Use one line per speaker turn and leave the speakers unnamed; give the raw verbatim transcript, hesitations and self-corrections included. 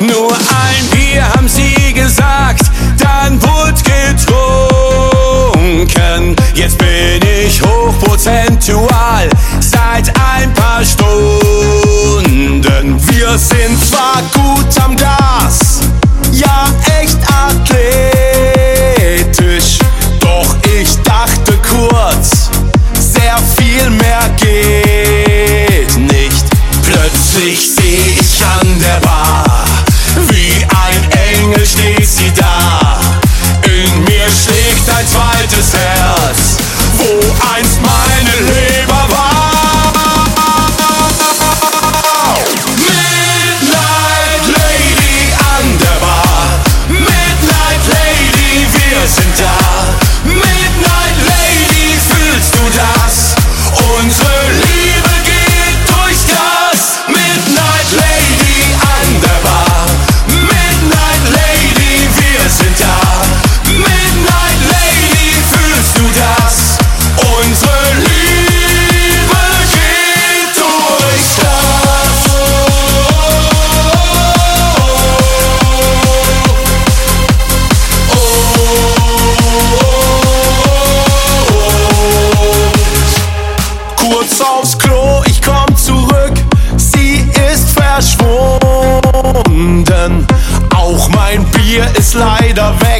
Nur ein Bier haben sie gesagt, dann wurde getrunken. Jetzt bin ich hochprozentual seit ein paar Stunden. Wir sind zwar gut am Gas, ja echt athletisch, doch ich dachte kurz, sehr viel mehr geht nicht. Plötzlich seh ich an der Bar, wie ein Engel steht sie da. In mir schlägt ein zweites Herz, wo einst meine Leber war. Midnight Lady an der Bar, Midnight Lady, wir sind da. Midnight Lady, fühlst du das? Unsere Liebe geht durchs Gras. Midnight Lady an der Bar, Midnight Lady, wir sind da. Midnight Lady, fühlst du das? Unsere Liebe geht durchs Gras. Kurz aufs Klo, ich komm zurück, sie ist verschwunden. Auch mein Bier ist leider weg.